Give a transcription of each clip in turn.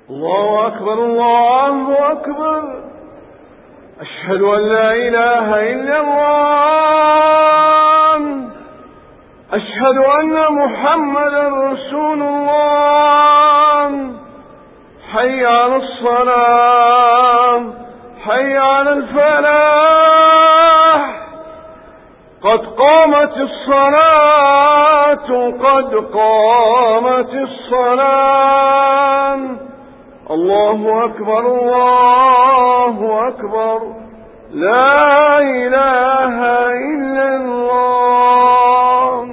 الله أكبر الله أكبر. أشهد أن لا إله إلا الله. أشهد أن محمدا رسول الله. حي على الصلاة، حي على الفلاح. قد قامت الصلاة، قد قامت الصلاة. الله أكبر الله أكبر. لا إله إلا الله.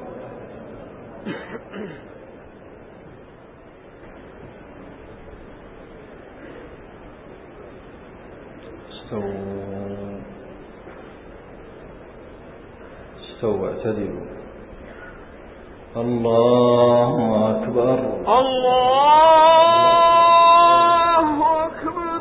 استووا اعتدلوا. الله أكبر الله أكبر.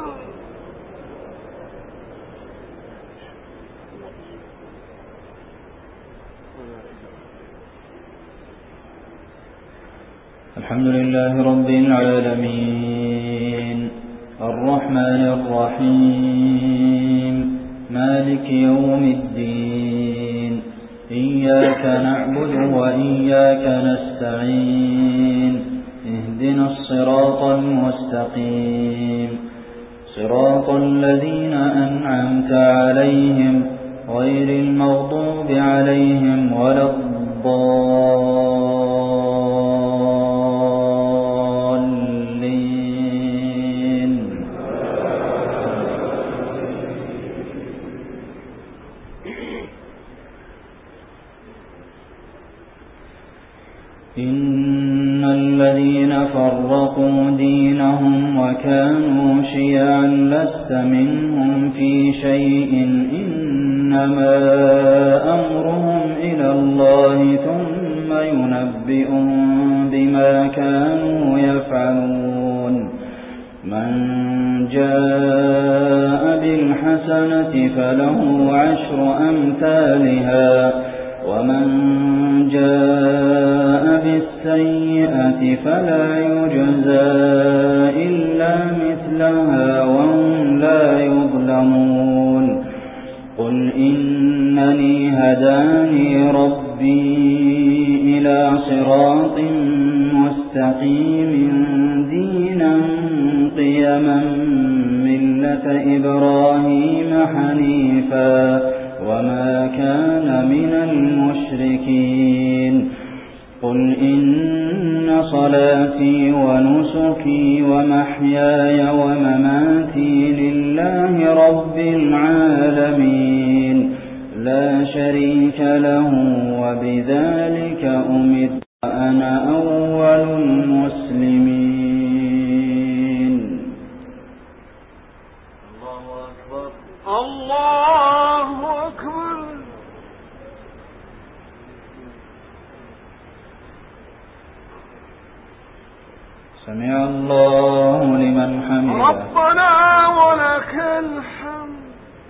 الحمد لله رب العالمين الرحمن الرحيم مالك يوم الدين. إياك نعبد وإياك نستعين. اهدنا الصراط المستقيم صراط الذين أنعمت عليهم غير المغضوب عليهم ولا الضالين. إن الذين فرقوا دينهم وكانوا شيعا لست منهم في شيء إنما أمرهم إلى الله ثم ينبئهم بما كانوا يفعلون. من جاء بالحسنة فله 10 أمثالها ومن جاء بالسيئة فلا يجزى إلا مثلها وهم لا يظلمون. قل إنني هداني ربي إلى صراط مستقيم دينا قيما ملة إبراهيم حنيفا وما كان من المشركين. قل إن صلاتي ونسكي ومحياي ومماتي لله رب العالمين لا شريك له وبذلك أمرت وأنا أول المسلمين. الله أكبر الله أكبر. سمع الله لمن حمده. ربنا ولك الحمد.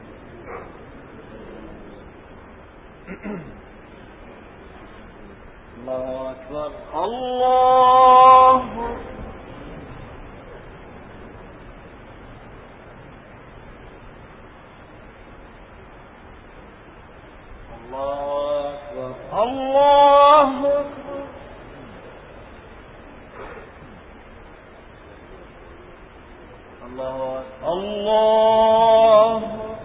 الله أكبر الله أكبر الله أكبر. الله أكبر الله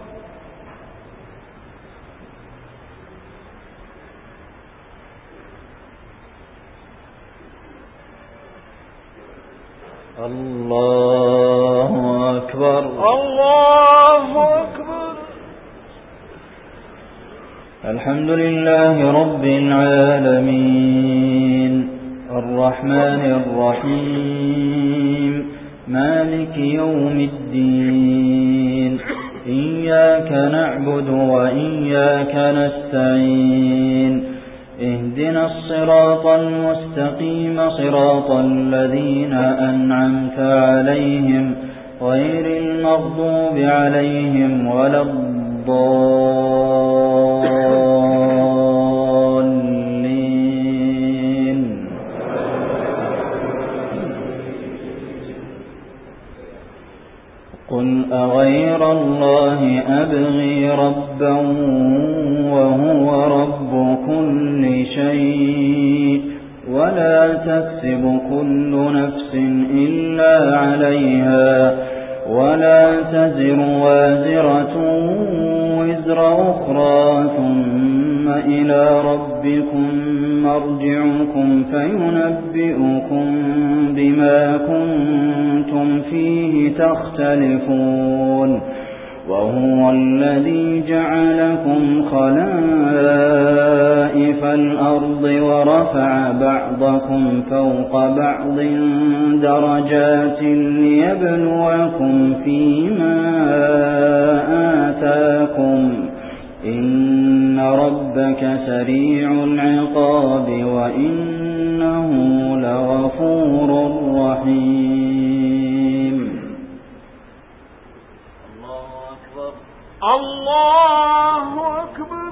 الله أكبر الله أكبر. الحمد لله رب العالمين الرحمن الرحيم مالك يوم الدين. إياك نعبد وإياك نستعين. اهدنا الصراط المستقيم صراط الذين أنعمت عليهم غير المغضوب عليهم ولا الضالين. قل أغير الله أبغي ربا وهو رب كل شيء ولا تكسب كل نفس إلا عليها ولا تزر وازرة وزر أخرى ثم إلى ربكم مرجعكم فينبئكم بما كنتم فيه تختلفون وهو الذي جعلكم خلائف الأرض ورفع بعضكم فوق بعض درجات ليبلوكم فيما آتاكم إن ربك سريع العقاب وإنه لغفور رحيم. الله أكبر.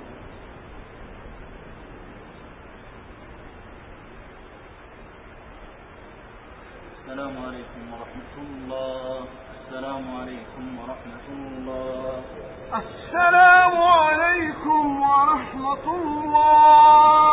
السلام عليكم ورحمة الله. السلام عليكم ورحمة الله. السلام عليكم ورحمة الله.